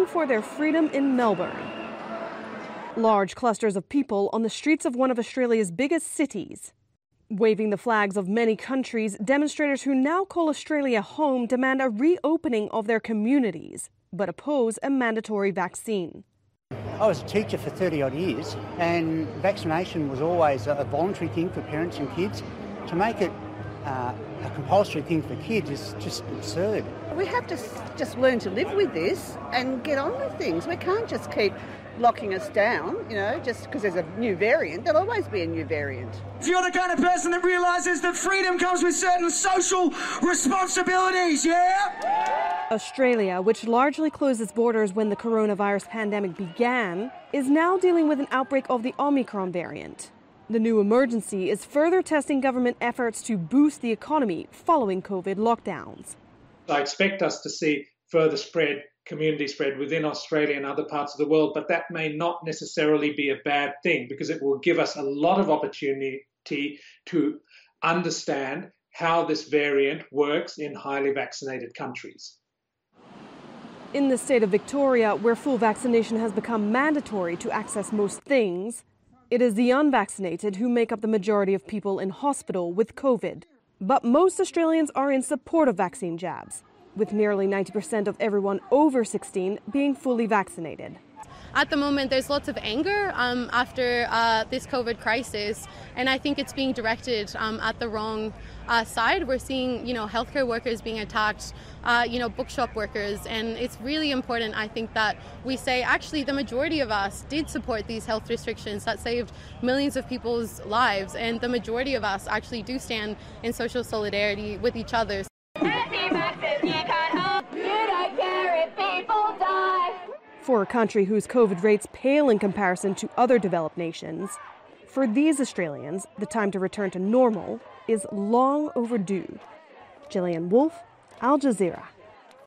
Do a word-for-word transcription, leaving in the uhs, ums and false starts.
fighting for their freedom in Melbourne. Large clusters of people on the streets of one of Australia's biggest cities. Waving the flags of many countries, demonstrators who now call Australia home demand a reopening of their communities, but oppose a mandatory vaccine. I was a teacher for thirty odd years, and vaccination was always a voluntary thing for parents and kids. To make it uh, a compulsory thing for kids is just absurd. We have to just learn to live with this and get on with things. We can't just keep locking us down, you know, just because there's a new variant. There'll always be a new variant. If you're the kind of person that realises that freedom comes with certain social responsibilities, yeah? Australia, which largely closed its borders when the coronavirus pandemic began, is now dealing with an outbreak of the Omicron variant. The new emergency is further testing government efforts to boost the economy following COVID lockdowns. I expect us to see further spread, community spread within Australia and other parts of the world, but that may not necessarily be a bad thing because it will give us a lot of opportunity to understand how this variant works in highly vaccinated countries. In the state of Victoria, where full vaccination has become mandatory to access most things, it is the unvaccinated who make up the majority of people in hospital with COVID. But most Australians are in support of vaccine jabs, with nearly ninety percent of everyone over sixteen being fully vaccinated. At the moment, there's lots of anger um, after uh, this COVID crisis, and I think it's being directed um, at the wrong uh, side. We're seeing, you know, healthcare workers being attacked, uh, you know, bookshop workers, and it's really important, I think, that we say, actually, the majority of us did support these health restrictions that saved millions of people's lives, and the majority of us actually do stand in social solidarity with each other. For a country whose COVID rates pale in comparison to other developed nations, for these Australians, the time to return to normal is long overdue. Gillian Wolfe, Al Jazeera.